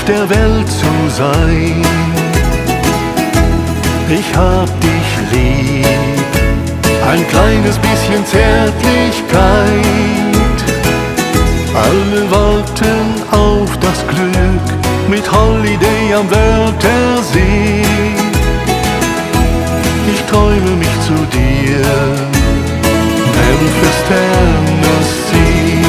der Welt zu sein. Ich hab dich lieb, ein kleines bisschen Zärtlichkeit. Alle warten auf das Glück mit Holiday am Wörthersee. Ich träume mich zu dir, Memphis, Tennessee.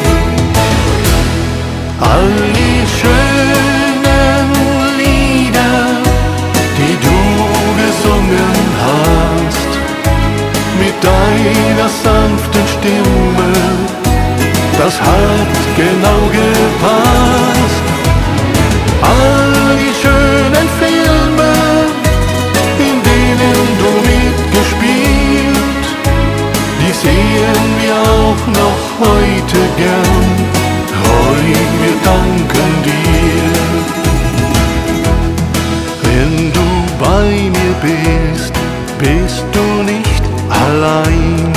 All die schönen Lieder, die du gesungen hast, mit deiner sanften Stimme, das hat genau gepasst. All die schönen Filme, in denen du mitgespielt, die sehen wir auch noch heute gern. Roy, wir danken dir. Wenn du bei mir bist, bist du nicht allein.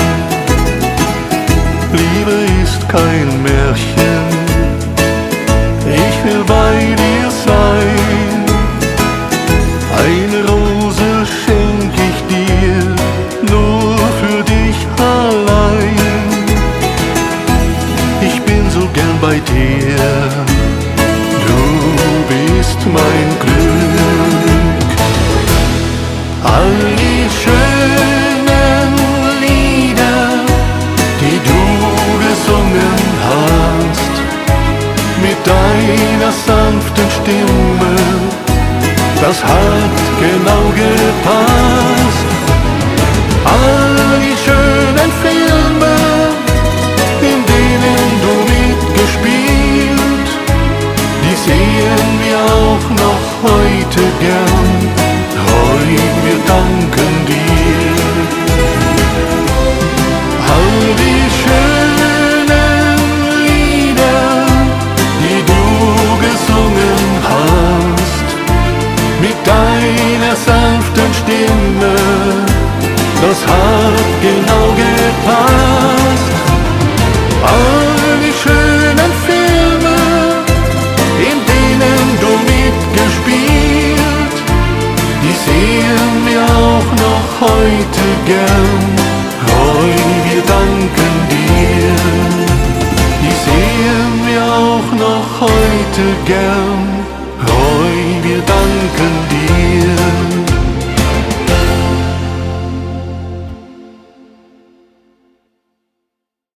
Liebe ist kein Märchen, ich will bei dir sein. Eine Rose schenk ich dir, nur für dich allein. Ich bin so gern bei dir, du bist mein Glück. All die schönen Lieder, die du gesungen hast, mit deiner sanften Stimme, das hat genau gepasst. All die schönen Filme, in denen du mitgespielt, die sehen wir auch noch heute gern. Roy, wir danken dir. All die schönen Lieder, die du gesungen hast, mit deiner sanften Stimme, das hat genau gepasst. All die schönen Filme, in denen du mitgespielt, die sehen wir auch noch heute gern. Roy, wir danken dir, die sehen wir auch noch heute gern.